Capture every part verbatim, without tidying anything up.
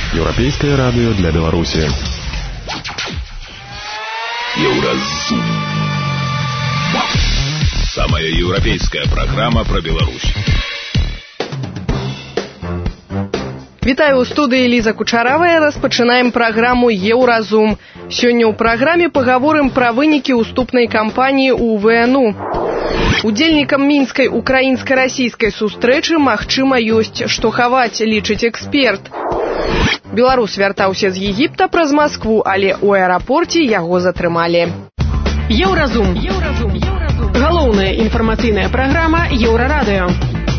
Еўрапейскае радыё для Беларусі. Еўразум. Самая еўрапейская праграма пра Беларусь. Вітаю, у студыі Ліза Кучаравая. Распачынаем праграму «Еўразум». Сёння ў праграме пагаворым пра вынікі уступнай кампаніі ў ВНУ. Удзельнікам мінскай украінска-расійскай сустрэчы, магчыма, ёсць што хаваць, лічыць эксперт. Беларус вяртаўся з Егіпта праз Маскву, але ў аэрапорце яго затрымалі. Еўразум. Галоўная інфармацыйная праграма Еўрарадыё.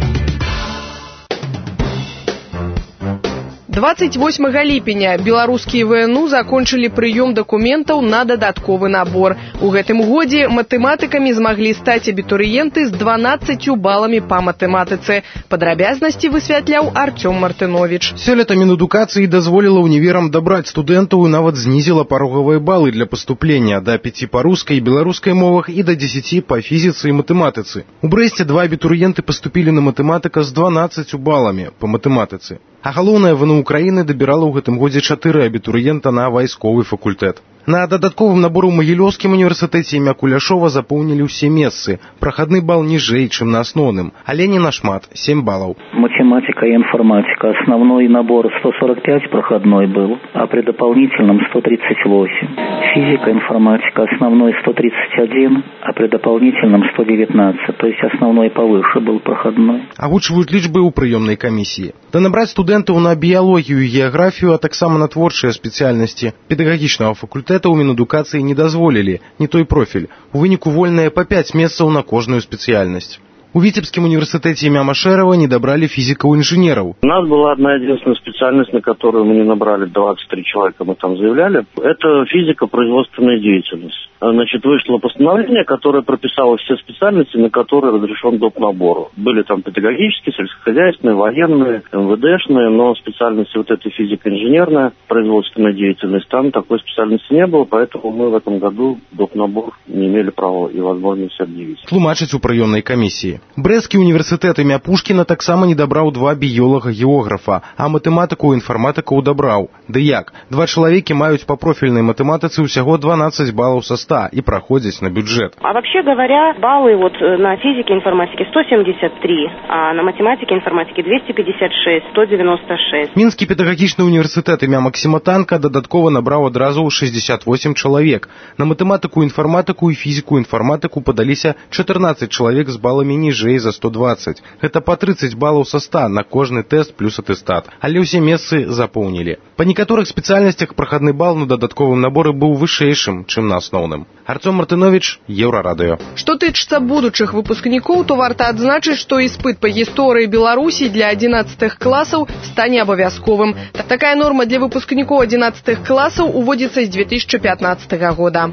двадцать восьмага ліпеня беларускія ВНУ закончылі прыём дакументаў на дадатковы набор. У гэтым годзе матэматыкамі змаглі стаць абітурыенты з дванаццаццю баламі па матэматыцы. Падрабязнасці высвятляў Артём Мартынович. Сёлета Мінадукацыі дазволіла універам дабраць студэнтаў і нават знізіла парогавыя балы для паступлення да пяці па рускай і беларускай мовах і да дзесяці па фізіцы і матэматыцы. У Брэсце два абітурыенты паступілі на матэматыка з дванаццаццю баламі па матэматыцы. А галоўнае ВНУ Украіны дабірала ў гэтым годзе чатыры абітурыента на вайсковы факультэт. На дадатковым набору ў Магілёўскім універсітэце імя Куляшова запоўнілі ўсе месцы. Прахадны бал ніжэй, чым на асноўным, але не нашмат, сем балаў. Математика и информатика. Основной набор сто сорок пять проходной был, а при дополнительном сто тридцать восемь. Физика, информатика. Основной сто тридцать один, а при дополнительном сто девятнадцать. То есть основной повыше был проходной. Агучваюць лічбы ў прыёмнай камісіі. Да набраць студэнтаў на біялогію і геаграфію, а таксама на творчыя спецыяльнасці педагагічнага факультэта у Мінадукацыі не дазволілі, не той профіль. У выніку вольныя па пяць месцаў на кожную спецыяльнасць. У Витебском университете имя Машерова не добрали физиков-инженеров. У нас была одна единственная специальность, на которую мы не набрали двадцать три человека, мы там заявляли. Это физико-производственная деятельность. Значит, вышло постановление, которое прописало все специальности, на которые разрешен доп. Набор. Были там педагогические, сельскохозяйственные, военные, МВДшные, но специальности вот этой физико-инженерная производственная деятельность, там такой специальности не было, поэтому мы в этом году доп. Набор не имели права и возможности объявить. Тлумачыць у прыёмнай камісіі. Брэсцкі універсітэт імя Пушкіна таксама не дабраў два біёлага-географа, а матэматыку і інфарматыку дабраў. Ды як? Два чалавекі маюць па профільнай матэматыцы ўсяго дванаццаць балаў са ста и проходзяць на бюджет. А вообще говоря, баллы вот на физике и информатике сто семьдесят три, а на математике и информатике двести пятьдесят шесть, сто девяносто шесть. Мінскі педагагічны універсітэт імя Максима Танка дадаткова набраў адразу шестьдесят восемь чалавек. На матэматыку, інфарматыку і фізіку інфарматыку падаліся чатырнаццаць чалавек з баламі ніжэй за сто двадцать. Гэта па тридцать балаў са ста на кожны тэст плюс атэстат. Але ўсе месцы запоўнілі. Па некаторых спецыяльнасцях прахадны бал на дадатковым наборы быў вышэйшым, чым на асноўным. Артём Мартынович, Еўрарадыё. Што тычыцца будучых выпускнікоў, то варта адзначыць, што іспыт па гісторыі Беларусі для адзінаццатых класаў стане абавязковым. Такая норма для выпускнікоў адзінаццатых класаў уводзіцца з две тысячи пятнадцатага года.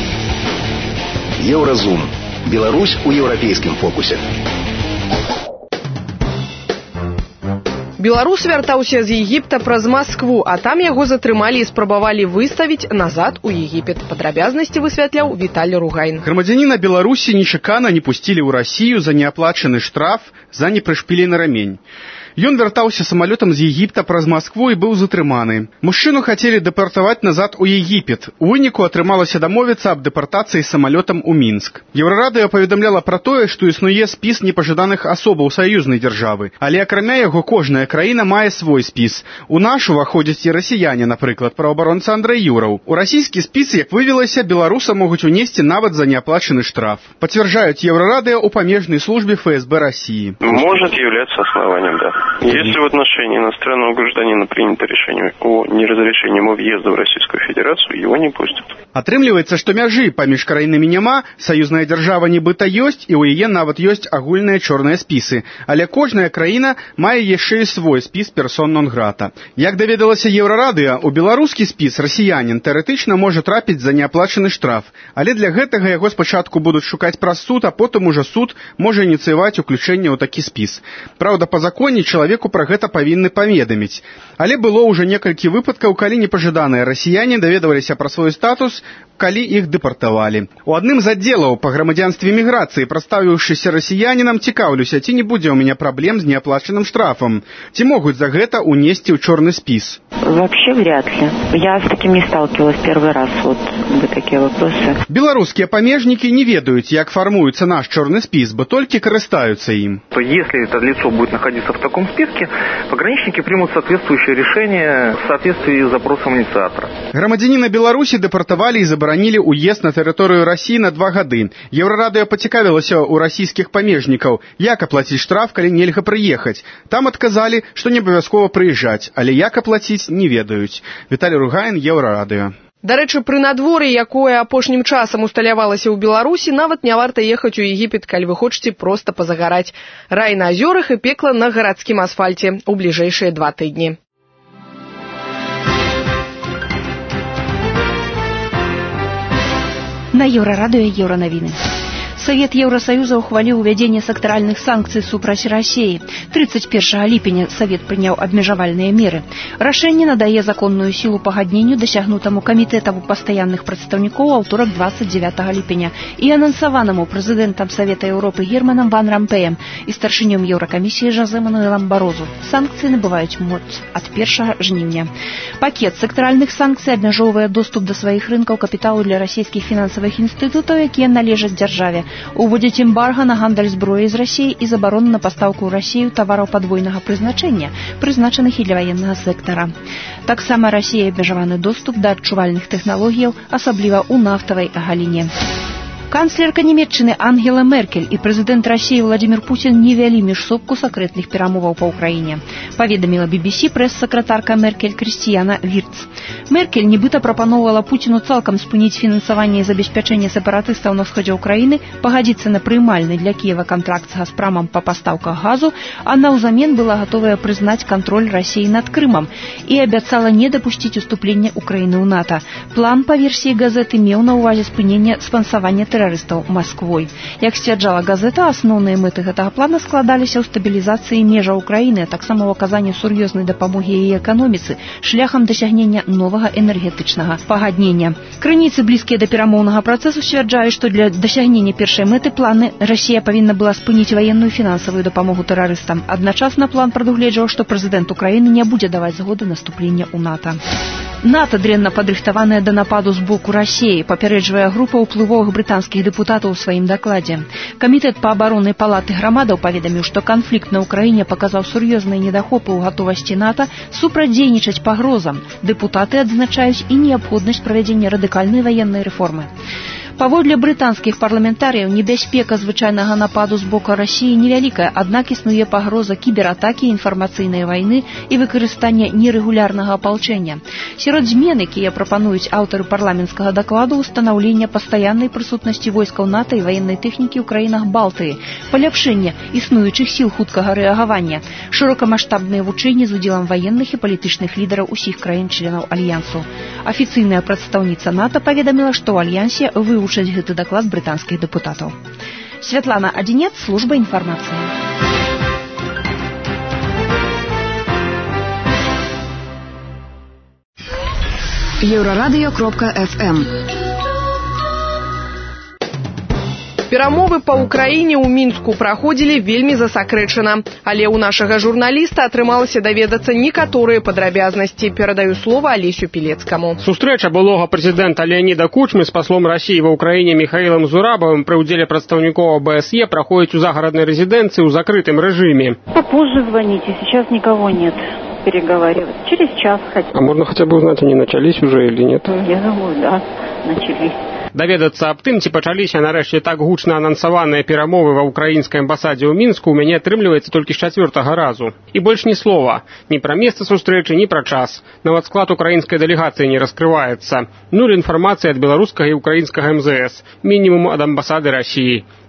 Еўразум. Беларусь у еўрапейскім фокусе. Беларус вяртаўся з Егіпта праз Маскву, а там яго затрымалі і спрабавалі выставіць назад у Егіпет. Падрабязнасці высвятляў Віталь Ругайн. Грамадзяніна Беларусі нечакана не пусцілі ў Расію за неаплачаны штраф за непрышпілены рамень. Ён вяртаўся самалётам з Егіпта праз Маскву і быў затрыманы. Мужчыну хацелі дэпартаваць назад у Егіпет. У выніку атрымалася дамовіцца аб дэпартацыі самалётам у Мінск. Еўрарадыё паведамляла пра тое, што існуе спіс непажаданых асобаў саюзнай дзяржавы. Але акрамя яго кожная краіна мае свой спіс. У наш уваходзяць і расіяне, напрыклад, праваабаронца Андрэй Юраў. У расійскі спіс, як вывелася, беларуса могуць унесці нават за неаплачаны штраф. Пацвярджаюць Еўрарадыё у памежнай службе ФСБ России. Может являться основанием, да. Если в отношении иностранного гражданина принято решение о неразрешении ему въезда в Российскую Федерацию, его не пустят. Атрымліваецца, што мяжы паміж краінамі няма, саюзная дзяржава нібыта ёсць, і ў яе нават ёсць агульныя чорныя спісы. Але кожная краіна мае яшчэ і свой спіс персон нон-грата. Як даведалася Еўрарадыё, у беларускі спіс расіянін тэарэтычна можа трапіць за неаплачаны штраф, але для гэтага яго спачатку будуць шукаць праз суд, а потым ужо суд можа ініцыяваць уключэнне ў такі спіс. Праўда, па законе чалавеку пра гэта павінны паведаміць. Але было ўжо некалькі выпадкаў, калі непажаданыя расіяне даведаваліся пра свой статус, калі іх дэпартавалі. У адным з аддзелаў па грамадзянстве міграцыі, прадставіўшыся расіянінам, цікаўлюся, ці не будзе ў мяне праблем з неаплачаным штрафам. Ці могуць за гэта унесці ў чорны спіс? Вообще вряд ли. Я с таким не сталкивалась первый раз. Вот вы такие вопросы. Белорусские помежники не ведают, як формуется наш черный спис, бо только користаются им. Если это лицо будет находиться в таком списке, пограничники примут соответствующее решение в соответствии с запросом инициатора. Громадянина Беларуси депортовали и заборонили уезд на территорию России на два года. Еврорадио поцікавілася у российских помежников, як оплатить штраф, калі нельга приехать. Там отказали, что не обовязково приезжать, але як оплатить не ведаюць. Віталій Ругаін, Еўрарадыё. Дарэчы, пры надвор'і, якое апошнім часам усталявалася ў Беларусі, нават не варта ехаць у Егіпет, калі вы хочаце проста пазагараць. Рай на азёрах і пекла на гарадскім асфальце ў бліжэйшыя два тыдні. На Еўрарадыё Еўранавіны. Совет Евросоюза ухвалил увядение секторальных санкций супраць России. тридцать первого ліпеня Совет принял обмежавальные меры. Рашэнне надае законную силу пагадненню дасягнутаму камітэтам постоянных прадстаўнікоў аўторак двадцать девятого ліпеня и анансаванаму прэзідэнтам Совета Европы Германом Ван Рампеем и старшынём Еўракамісіі Жозе Мануэлам Барозу. Санкции набываюць моц от первого жніўня. Пакет секторальных санкций абмяжоўвае доступ до своих рынкаў капіталу для расійскіх фінансавых інстытутаў, якія належаць дзяржаве. Уводзіць эмбарга на гандаль зброяй з Расіяй і забарону на пастаўку ў Расію тавараў падвойнага прызначэння, прызначаных і для ваеннага сектара. Таксама Расія абмежаваны доступ да адчувальных тэхналогіяў, асабліва ў нафтавай галіне. Канцлерка Нямецчыны Ангела Меркель и президент России Владимир Путин не вялі міжсобку сакрэтных перамоваў па Украіне. Паведаміла би би си прэс-сакратарка Меркель Крістіяна Вірц. Меркель нібыта прапаноўвала Путину цалкам спыніць фінансаванне і забеспячэнне сепаратыстаў на ўсходзе Украіны, пагадзіцца на прымальны для Кіева контракт з Газпрамам па пастаўках газу, а наўзамен была гатовая прызнаць кантроль Расіі над Крымам і абяцала не дапусціць уступлення Украіны ў НАТО. План, па версіі газеты, меў на ўвазе спынення спансавання тэрарыстаў Масквой. Як сцвярджала газета, асноўныя мэты гэтага плана складаліся ў стабілізацыі межаў Украіны, а таксама ў аказанні сур'ёзнай дапамогі яе эканоміцы шляхам дасягнення новага энергетычнага пагаднення. Крыніцы, блізкія да перамоўнага працэсу, сцвярджаюць, што для дасягнення першай мэты планы Расія павінна была спыніць ваенную фінансавую дапамогу тэрарыстам. Адначасна план прадугледжваў, што прэзідэнт Украіны не будзе даваць згоды на наступлення ў НАТО. НАТО дрэнна падрыхтаваная да нападу з боку Расіі, папярэджвае група ўплывовых брытанскіх дэпутатаў у сваім дакладзе. Камітэт па абароннай палаты грамадаў паведаміў, што канфлікт на Украіне паказаў сур'ёзныя недахопы ў гатовасці НАТО супрацьдзейнічаць пагрозам. Дэпутаты адзначаюць і неабходнасць правядзення радыкальнай ваеннай рэформы. Паводле брытанскіх парламентарыяў, небяспека звычайнага нападу з боку Расіі невялікая, аднак існуе пагроза кібератакі, інфармацыйнай вайны і выкарыстання нерэгулярнага апалчэння. Сярод змен, якія прапануюць аўтары парламенцкага дакладу, устанаўлення пастаяннай прысутнасці войскаў НАТО і ваеннай тэхнікі ў краінах Балтыі, паляпшэнне існуючых сіл хуткага рэагавання, шырокамаштабныя вучэнні з удзелам ваенных і палітычных лідараў усіх краін-членаў альянсу. Афіцыйная прадстаўніца НАТО паведаміла, што ў альянсе вывучаць гэты даклад брытанскіх дэпутатаў. Святлана Адзінец, служба інфармацыі. Еўрарадыё кропка эф эм. Перамовы па ўкраіне ў Мінску праходзілі вельмі засакрэчана, але ў нашага журналіста атрымалася даведацца некаторыя падрабязнасці. Перадаю слова Алесю Пілецкаму. Сустрэча былога прэзідэнта Леаніда Кучмы з паслом Расіі ва ўкраіне Міхаілам Зурабавым пры ўдзеле прадстаўнікоў а бэ эс е праходзіць у загараднай рэзідэнцыі ў закрытым рэжыме. Попозже звоните, сейчас никого нет. Переговаривать. Через час хотя бы. А можно хотя бы узнать, они начались уже или нет? Я думаю, да, начались. Даведацца аб тым, ці пачаліся нарэшце так гучна анансаваныя перамовы ва ўкраінскай амбасадзе ў Мінску, у мяне атрымліваецца толькі з чацвёртага разу. І больш ні слова. Ні пра месца сустрэчы, ні пра час. Нават склад украінскай дэлегацыі не раскрываецца. Нуль інфармацыі ад беларускага і украінскага эм зэ эс. Мінімум ад амбасады Расіі.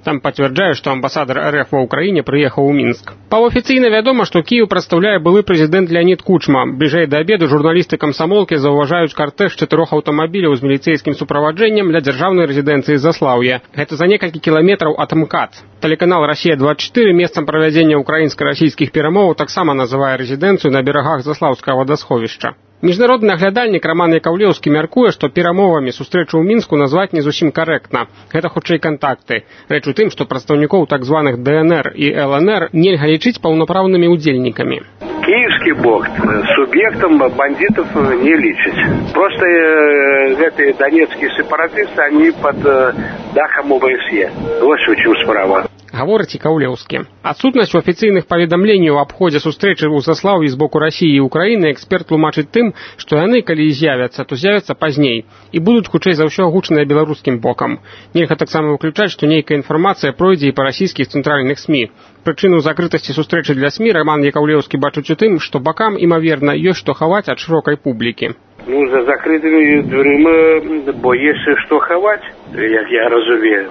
Там пацвярджаюць, што амбасадар РФ ва ўкраіне прыехаў у Мінск. Паўафіцыйна вядома, што Кіеў прадстаўляе былы прэзідэнт Леонід Кучма. Бліжэй да абеду журналісты камсамолкі заўважаюць картэж чатырох аўтамабіляў з міліцэйскім суправаджэннем ля дзяржаўнай рэзідэнцыі Заслаўе. Гэта за некалькі кіламетраў ад МКАД. Тэлеканал «Расія двадцять четыре» месцам правядзення украінска-расійскіх перамоваў таксама называе рэзідэнцыю на берагах Заслаўскага вадасховішча. Міжнародны аглядальнік Роман Яковлеўскі мяркуе, што перамовамі сустрэчу ў Мінску назваць не зусім карэктна. Гэта хутчэй кантакты. Рэч у тым, што прадстаўнікоў так званых ДНР і ЛНР нельга лічыць паўнапраўнымі ўдзельнікамі. Киевский бок субъектом бандитов не лечит. Просто э, эти донецкие сепаратисты, они под э, дахом ОБСЕ. Вот в чем справа. Гаворыць Яковлеўскі. Адсутнасць у афіцыйных паведамленняў аб ходзе сустрэчы ў Заслаўі з боку Расіі і Украіны эксперт тлумачыць тым, што яны, калі і з'явяцца, то з'явяцца пазней і будуць хутчэй за ўсё агучаныя беларускім бокам. Нельга таксама выключаць, што нейкая інфармацыя пройдзе і па расійскіх цэнтральных СМІ. Прычыну закрытасці сустрэчы для СМІ Роман Яковлеўскі бачыць у тым, што бакам, імаверна, ёсць што хаваць ад шырокай публікі. Ну, за закрытыми дверима, бо есть что ховать, як я разумею.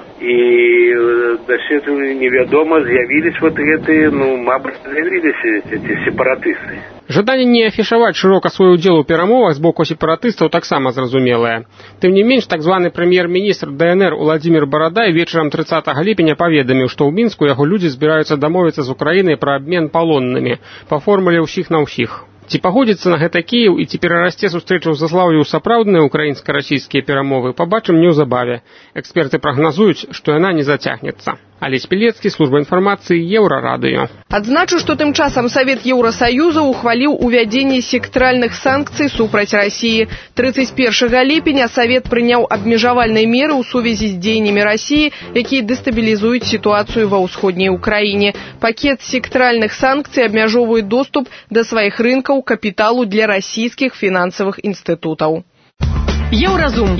И до этого неведомо з'явились вот эти, ну, мабуть, з'явились эти сепаратисты. Жаданне не афішаваць шырока свой удзел у перамовах з боку сепаратыстаў таксама зразумелае. Тым не менш, так званы прэм'ер-міністр ДНР Уладзімір Барадай вечарам трыццатага ліпеня паведаміў, што ў Мінску яго людзі збіраюцца дамовіцца з Украінай пра абмен палоннымі па формуле ўсіх на ўсіх. Ці пагодзіцца на гэта Кіеў і ці перарасце сустрэчу ў Заслаўі ў сапраўдныя украінска-расійскія перамовы, пабачым неўзабаве. Эксперты прагназуюць, што яна не зацягнецца. Алесь Пілецкі, служба інфармацыі, Еўрарадыё. Адзначу, што тым часам Савет Еўрасаюза ухваліў увядзенне сектаральных санкцый супраць Расіі. трыццаць першага ліпеня Савет прыняў абмежавальныя меры ў сувязі з дзеяннямі Расіі, якія дэстабілізуюць сітуацыю ва ўсходняй Украіне. Пакет сектаральных санкцый абмяжоўвае доступ да сваіх рынкаў капіталу для расійскіх фінансавых інстытутаў. Еўразум.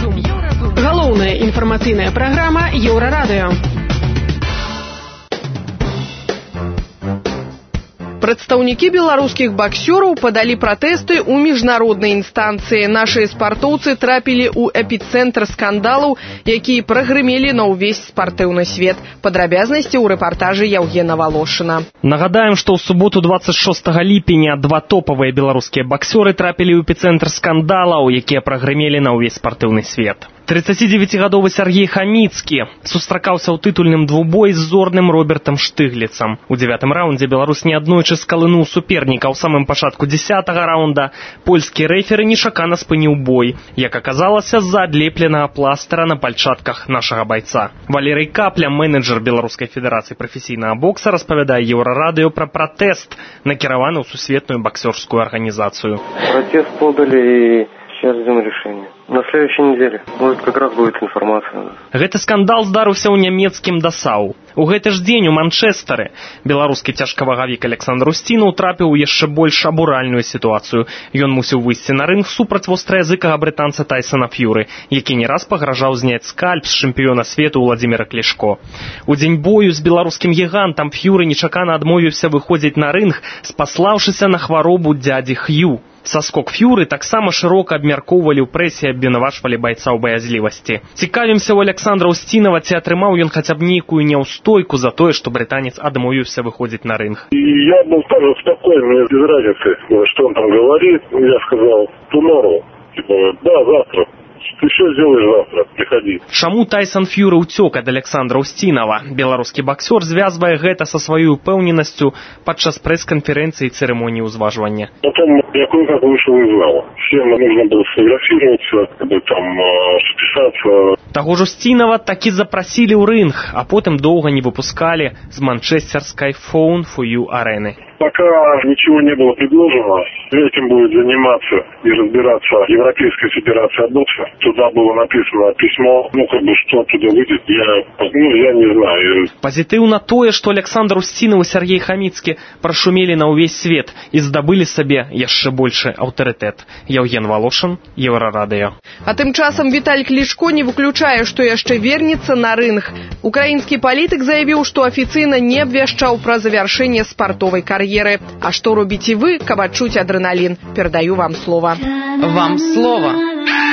Галоўная інфармацыйная праграма Еўрарадыё. Прадстаўнікі беларускіх баксёраў падалі пратэсты ў міжнароднай інстанцыі. Нашыя спартоўцы трапілі ў эпіцэнтр скандалаў, якія прагрымелі на ўвесь спартыўны свет. Падрабязнасці ў рэпартажы Яўгена Валошына. Нагадаем, што ў суботу двадцать шостага ліпеня два топавыя беларускія баксёры трапілі ў эпіцэнтр скандалаў, якія прагрымелі на ўвесь спартыўны свет. трыццацідзевяцігадовы Сергей Хаміцкі сустракаўся ў тытульным двубоі з зорным Робертам Штыгліцам. У дзявятым раўндзе беларус неаднойчы скалынуў суперніка. У самым пачатку дзесятага раунда польскі рэферы нечакана спыніў бой, як аказалася, з-за адлепленага пластыра на пальчатках нашага байца. Валерый Капля, менеджер Беларускай федэрацыі прафесійнага бокса, распавядае Еўрарадыё пра пратэст, накіраваны ў сусветную баксёрскую арганізацыю. Пратэст подали, сейчас ждем решения. На следующей неделе. Может, как раз будет информация. Гэты скандал здарыўся ў нямецкім Дасау. У гэты ж дзень у Манчэстары беларускі цяжкавагавік Александр Устінаў трапіў у яшчэ больш абуральную сітуацыю. Ён мусіў выйсці на рынг супраць востраязыкага брытанца Тайсона Ф'юры, які не раз пагражаў зняць скальп з чэмпіёна свету Уладзіміра Клішко. У дзень бою з беларускім гігантам Ф'юры нечакана адмовіўся выходзіць на рынг, спаслаўшыся на хваробу дзядзі Х'ю. Саскок Ф'юры таксама шырока абмяркоўвалі ў прэсе, абвінавачвалі байца ў баязлівасці. Цікавімся ў Александра Устінава, ці атрымаў ён хаця б нейкую няўстойку за тое, што брытанец адмовіўся выходзіць на рынг. Я был тоже спокойно, без разницы, что он там говорит. Я сказал tomorrow, типа, да, завтра. Ты что сделаешь завтра? Приходи. Чаму Тайсон Ф'юры ўцёк ад Александра Устінава? Беларускі баксёр звязвае гэта са сваёй упэўненасцю падчас прэс-канферэнцыі і цырымоніі ўзважвання. Потом я кое-как вышел из зала. Всем нужно было сфотографироваться, там, записаться. Таго ж Устінава такі запрасілі ў рынг, а потым доўга не выпускалі з манчэстерскай Phone for You арэны. Пока ничего не было предложено, этим будет заниматься и разбираться Европейская федерация бокса. Туда было написано письмо, ну как бы что оттуда выйдет, я, ну, я не знаю. Пазітыўна тое, што Александр Устінаў і Сергей Хаміцкі прашумелі на ўвесь свет і здабылі сабе яшчэ большы аўтарытэт. Яўген Валошын, Еўрарадыё. А тым часам Віталь Клішко не выключае, што яшчэ вернецца на рынг. Украінскі палітык заявіў, што афіцыйна не абвяшчаў пра завяршэнне спартовай кар'еры. А што робіце вы, каб адчуць адрэналін? Перадаю вам слова. Вам слово.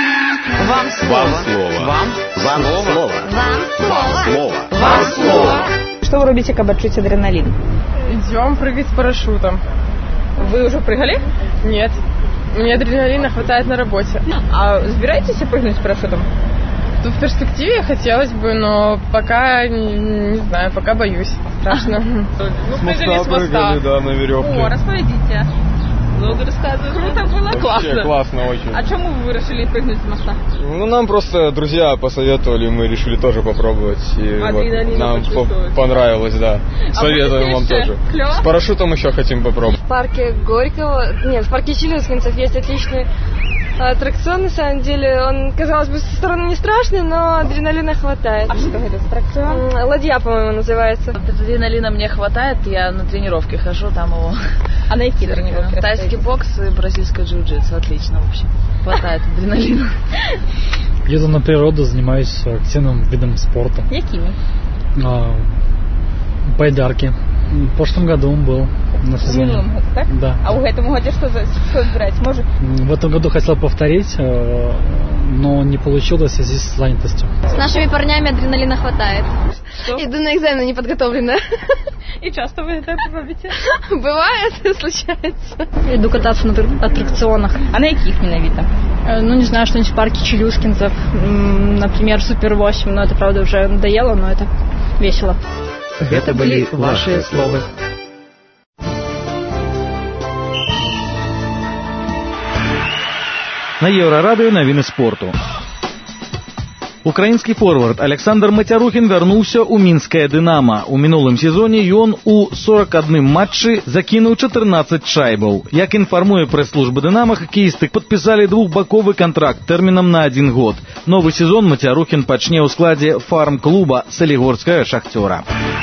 Вам слово. Вам слово. Вам Вам слово. Вам Вам слово. Вам слово. Что вы робите, как отчуть адреналин? Идем прыгать с парашютом. Вы уже прыгали? Нет. Мне адреналина хватает на работе. А собираетесь прыгнуть с парашютом? Тут в перспективе хотелось бы, но пока не, не знаю, пока боюсь. Страшно. С моста прыгали, да, на веревке. О, рассказывайте. Долго рассказывать. Круто было? Вообще классно очень. А чему вы решили прыгнуть с моста? Ну, нам просто друзья посоветовали, мы решили тоже попробовать. И вот нам по- понравилось, да. А Советуем вам тоже. Клёво? С парашютом еще хотим попробовать. В парке Горького, нет, в парке Челюскинцев есть отличный аттракцион, на самом деле. Он, казалось бы, со стороны не страшный, но адреналина хватает. А что это аттракцион? Ладья, по-моему, называется. Адреналина мне хватает, я на тренировке хожу, там его... А на какие тренировки? Тайский бокс и бразильское джиу-джитсу, отлично, в общем. Хватает адреналина. Еду на природу, занимаюсь активным видом спорта. Якими? А, байдарки. В прошлом году он был на сезоне. В минулом году, так? Да. А в этом году что, что собирать может? В этом году хотел повторить, но не получилось в связи с занятостью. С нашими парнями адреналина хватает. Что? Иду на экзамен неподготовленная. И часто вы это робите? Бывает, случается. Иду кататься на аттракционах. А на каких ненавидно? Ну, не знаю, что-нибудь в парке Челюскинцев. Например, Супер восемь. Но это, правда, уже надоело, но это весело. Это были ваши слова. На Еўрарадыё навіны спорту. Украінскі форвард Александр Мацярухін вярнуўся ў мінскае «Дынама». У мінулым сезоне ён у сорок адным матчы закінуў чатырнаццаць шайбаў. Як інфармуе прэс-служба «Дынама», хакеісты падпісалі двухбаковы кантракт тэрмінам на адзін год. Новы сезон Мацярухін пачне ў складзе фарм-клуба салігорскага «Шахцёра».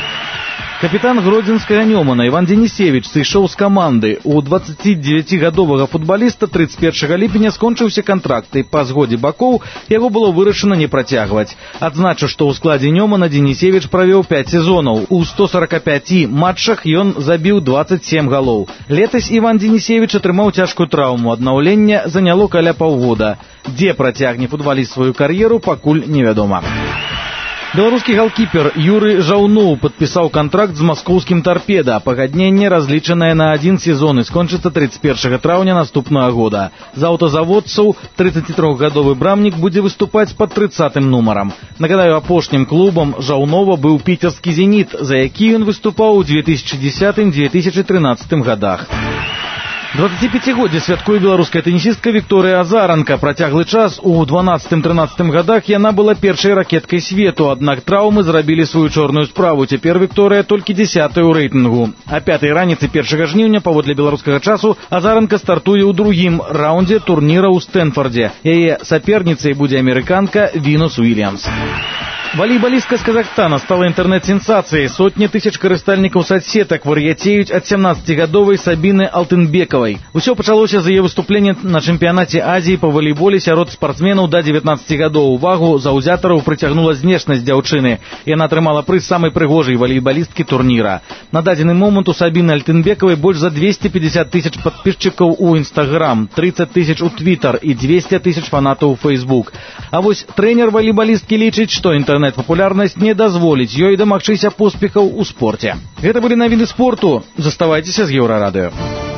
Капітан гродзенскага «Нёмана» Іван Денісевіч сышоў з каманды. У дваццацідзевяцігадовага футбаліста трыццаць першага ліпеня скончыўся кантракт, і па згодзе бакоў яго было вырашана не працягваць. Адзначу, што ў складзе «Нёмана» Денісевіч правёў пяць сезонаў. У сто сорок пяці матчах ён забіў дваццаць сем галоў. Летась Іван Денісевіч атрымаў цяжкую траўму. Аднаўленне заняло каля паўгода. Дзе працягне футбаліст сваю кар'еру, пакуль невядома. Беларускі галкіпер Юрый Жаўноў падпісаў кантракт з маскоўскім «Торпеда». Пагадненне разлічанае на адзін сезон і скончыцца трыццаць першага траўня наступнага года. З аўтазаводцаў трыццацітрохгадовы брамнік будзе выступаць пад трыццатым нумарам. Нагадаю, апошнім клубам Жаўнова быў піцерскі «Зеніт», за які ён выступаў у две тысячы дзесятым - две тысячи трынаццатым годах. дваццаціпяцігоддзе святкуе беларуская тэнісістка Вікторыя Азаранка. Працяглы час у дванаццатым-трынаццатым годах яна была першай ракеткай свету, аднак траўмы зрабілі сваю чорную справу. Цяпер Вікторыя толькі дзесятая ў рэйтынгу. А пятай раніцы першага жніўня паводле беларускага часу Азаранка стартуе ў другім раўндзе турніра ў Стэнфордзе. Яе саперніцай будзе амерыканка Вінус Уильямс. Волейболистка з Казахстана стала інтэрнэт-сенсацыяй. Сотні тысяч карыстальнікаў соцсетак вар'яцеюць ад сямнаццацігадовай Сабіны Алтынбекавай. Усё пачалося з яе выступлення на чэмпіянаце Азіі па волейболе сярод спартсменаў да дзевятнаццаці гадоў. Увагу заўзятараў прыцягнула знешнасць дзяўчыны. Яна атрымала прыз самай прыгожай волейболісткі турніра. На дадзены момант у Сабіны Альтынбекавай больш за двести пятьдесят тысяч падпісчыкаў у Інстаграм, тридцать тысяч у Твиттер і двести тысяч фанатаў у Фейсбук. А вось трэнер волейболісткі лічыць, што інтэрнэт папулярнасць не дазволіць ёй дамагчыся поспехаў у спорце. Гэта былі навіны спорту. Заставайцеся з Еўрарадыё.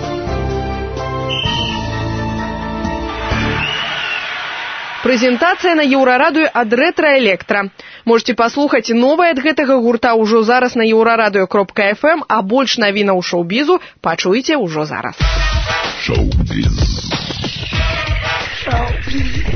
Прэзентацыя на Еўрарадыё ад Рэтра-Электра. Можете паслухаць новае ад гэтага гурта ўжо зараз на еўрарадыё кропка эф эм, а больш навінаў шоу-бізу пачуеце ўжо зараз. Шоу-біз. Шоу-біз.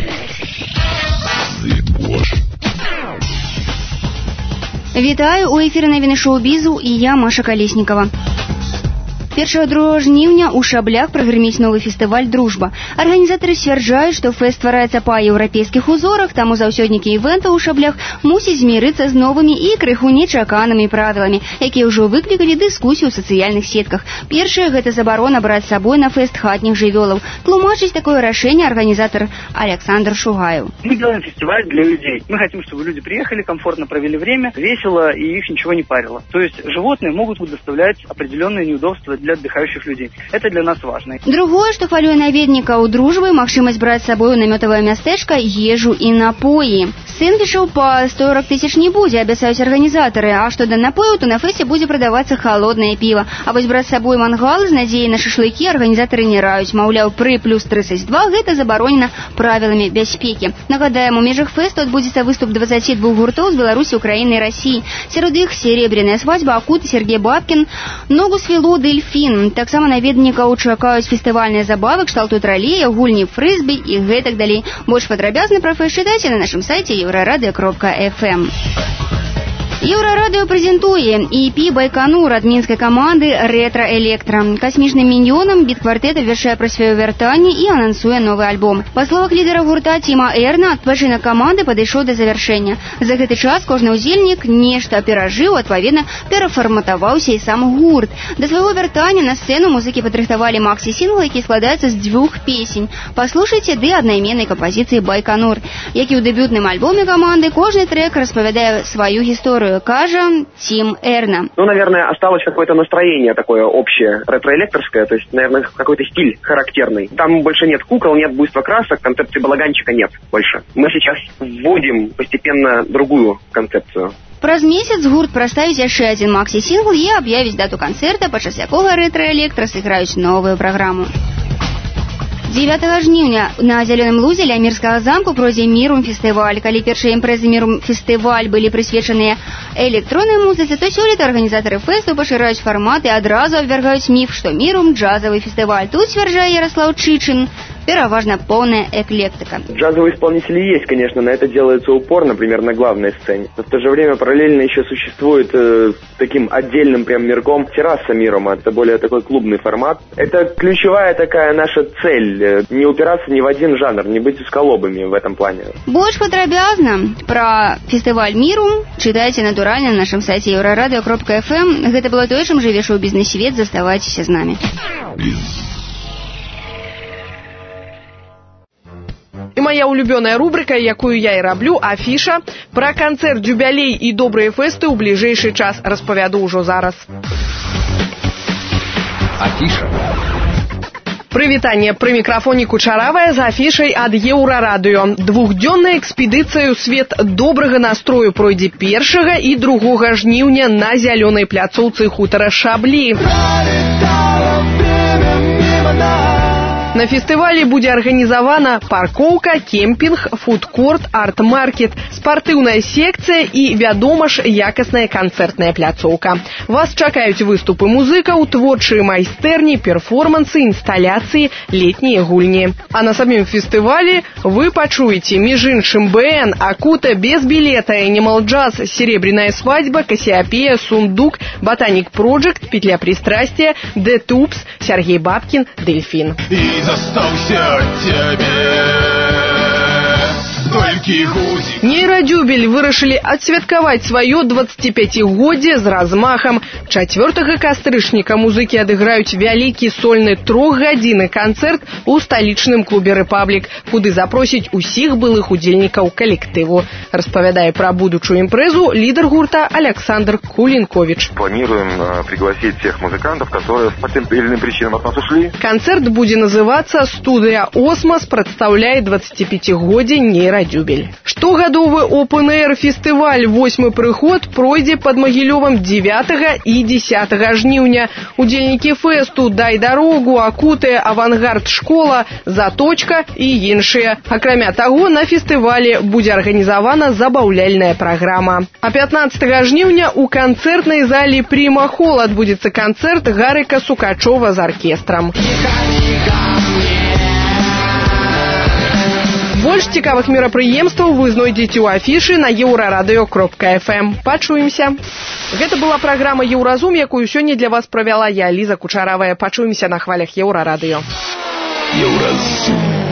Вітаю, у эфіры навіны шоу-бізу і я, Маша Калеснікава. першага-другога жніўня ў Шаблях прагрыміць новы фестываль «Дружба». Арганізатары сцвярджаюць, што фэст ствараецца па еўрапейскіх узорах, таму заўсёднікі івэнта ў Шаблях мусяць змірыцца з новымі і крыху нечаканымі правіламі, якія ўжо выклікалі дыскусію ў сацыяльных сетках. Першае – гэта забарона браць з сабой на фэст хатніх жывёлаў. Тлумачыць такое рашэнне арганізатор Александр Шугаев. Мы делаем фестиваль для людей. Мы хотим, чтобы люди приехали, комфортно провели время, весело и их ничего не парило. То есть животные могут доставлять определенные неудобства для для отдыхающих людей. Это для нас важно. Другое, што хвалюе наведнікаў дружбы, магчымасць браць з сабой у намётавае мястэчка ежу і напоі. Сэндвічаў па сорок тысяч не будзе, абяцаюць арганізатары, а што да напояў, то на фэсце будзе прадавацца халоднае піва. А вось браць з сабой мангал з надзеяй на шашлыкі арганізатары не раюць. Маўляў, пры плюс тридцать два гэта забаронена правіламі бяспекі. Нагадаем, у межах фэсту адбудзецца выступ двадцати двух гуртоў з Беларусі, Украіны і Расіі. Сярод іх серебряная свадьба, Акут, Сергей Бабкін, Ногу свело, Дельфін. Таксама наведнікаў чакаюць фестывальныя забавы, кшталту тралея, гульні фрызбі і гэтак далей. Больш падрабязна пра фэст чытайце на нашым сайце еўрарадыё кропка эф эм. Еўрарадыё прэзентуе і пі «Байконур» ад мінскай каманды «Рэтра-Электра». Касмічным міньёнам біт-квартэт абвяшчае пра сваё вяртанне і анансуе новы альбом. Па словах лідара гурта Тіма Эрна, адпачынак каманды падышоў да завяршэння. За гэты час кожны ўдзельнік нешта перажыў, адпаведна, перафарматаваўся і сам гурт. Да свайго вяртання на сцэну музыкі падрыхтавалі максі-сінгл, які складаецца з дзвюх песень. Паслушайце ды аднайменнай кампазіцыі «Байконур». Як і ў дэбютным альбоме каманды, кожны трек распавядае сваю гісторыю, кажа Тим Эрна. Ну, наверное, осталось какое-то настроение такое общее, ретро-электорское, то есть, наверное, какой-то стиль характерный. Там больше нет кукол, нет буйства красок, концепции балаганчика нет больше. Мы сейчас вводим постепенно другую концепцию. Праз месяц гурт праставіць яшчэ адзін максі-сінгл і аб'явіць дату канцэрта, падчас якога рэтра-электра сыграюць новую праграму. дзевятага жніўня на Зялёным лузе ля Мірскага замку пройдзе Мірум фестываль. Калі першыя імпрэзы Мірум фестываль былі прысвечаныя электроннай музыцы, то сёлета арганізатары фэсту пашыраюць фармат і адразу абвяргаюць міф, што Мірум джазавы фестываль. Тут сцвярджае Ярослав Чычын, пераважна полная эклектика. Джазовые исполнители есть, конечно, на это делается упор, например, на главной сцене. Но в то же время параллельно еще существует э, таким отдельным прям мирком терраса Мирума. Это более такой клубный формат. Это ключевая такая наша цель. Э, не упираться ни в один жанр, не быть усколобыми в этом плане. Больш падрабязна пра фестываль Мірум чытайце натуральна на нашым сайце еўрарадыё кропка эф эм. Гэта было тое, чым жыве шоу-бізнес-свет. Заставайцеся з намі. І моя улюбёная рубрика, якую я і раблю, афіша. Пра канцэрт, юбілей і добрыя фэсты ў бліжэйшы час распавяду ўжо зараз. Афіша. Прывітанне, пры мікрафоне Кучаравая з афішай ад Еўрарадыё. Двухдзённая экспедыцыя ў свет добрага настрою пройдзе першага і другога жніўня на зялёнай пляцоўцы хутара Шаблі. На фестывалі будзе арганізавана паркоўка, кемпінг, фудкорт, арт-маркет, спартыўная секцыя і, вядома ж, якасная канцэртная пляцоўка. Вас чакаюць выступы музыкаў, творчыя майстэрні, перформансы, інсталяцыі, летнія гульні. А на самім фестывалі вы пачуеце, між іншым, БН, Акута, без білета, Animal Jazz, Серебряная свадьба, Кассиопея, Сундук, Ботаник Project, Петля пристрастия, The Tubes, Сергей Бабкин, Дельфин. Застаўся цябе толькі гузік. Нейрадюбель вырашылі адсвяткаваць сваё дваццаціпяцігоддзе з размахам. чацвёртага кастрычніка музыкі адыграюць вялікі сольны трохгадзінны канцэрт у сталічным клубе «Рэпаблік», куды запросіць усіх былых удзельнікаў калектыву. Распавядае пра будучую імпрэзу лідар гурта Александр Кулинкович. Планируем э, пригласить всех музыкантов, которые по тем или иным причинам от нас ушли. Канцэрт будзе называцца «Студыя Осмос», прадстаўляе дваццаціпяцігоддзе нейрадюбель. Штогадовы Open-Air фестываль «Восьмы прыход» пройдзе пад Магілёвам дзевятага і дзесятага жніўня. Удзельнікі фэсту «Дай дарогу», «Акутэ», «Авангард школа», «Заточка» і іншыя. Акрамя таго, на фестывалі будзе арганізавана забаўляльная праграма. А пятнаццатага жніўня у канцэртнай зале «Прима Холл» адбудзецца канцэрт Гарыка Сукачова з аркестрам. Больш цікавых мерапрыемстваў вы знойдзеце ў афішы на еўрарадыё кропка эф эм. Пачуемся. Гэта была праграма «Еўразум», якую сёння для вас правяла я, Ліза Кучаравая. Пачуемся на хвалях Еўрарадыё. Еўразум.